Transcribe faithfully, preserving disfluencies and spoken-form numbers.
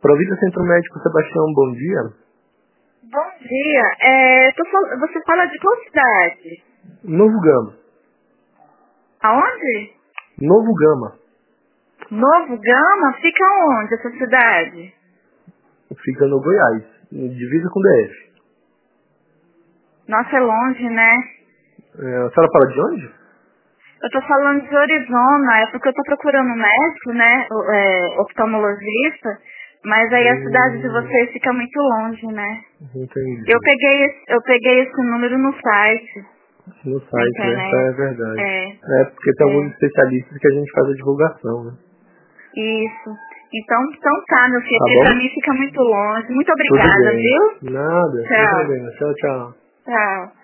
Provida Centro Médico Sebastião, bom dia. Bom dia. É, tô fal... Você fala de qual cidade? Novo Gama. Aonde? Novo Gama. Novo Gama? Fica onde essa cidade? Fica no Goiás, divisa com o D F. Nossa, é longe, né? É, a senhora fala de onde? Eu tô falando de Arizona, é porque eu tô procurando um médico, né? o- É, oftalmologista, mas aí a cidade de Hum, vocês fica muito longe, né? Eu entendi. peguei, esse- eu peguei esse número no site, No na site, né? É internet. verdade. É, É porque tem alguns é, especialistas que a gente faz a divulgação, né? isso. Então, então tá, meu filho, Tá porque pra bom? mim fica muito longe. Muito Tudo obrigada, bem. viu? Nada, sem Tchau. problema. Tchau, tchau. Tchau.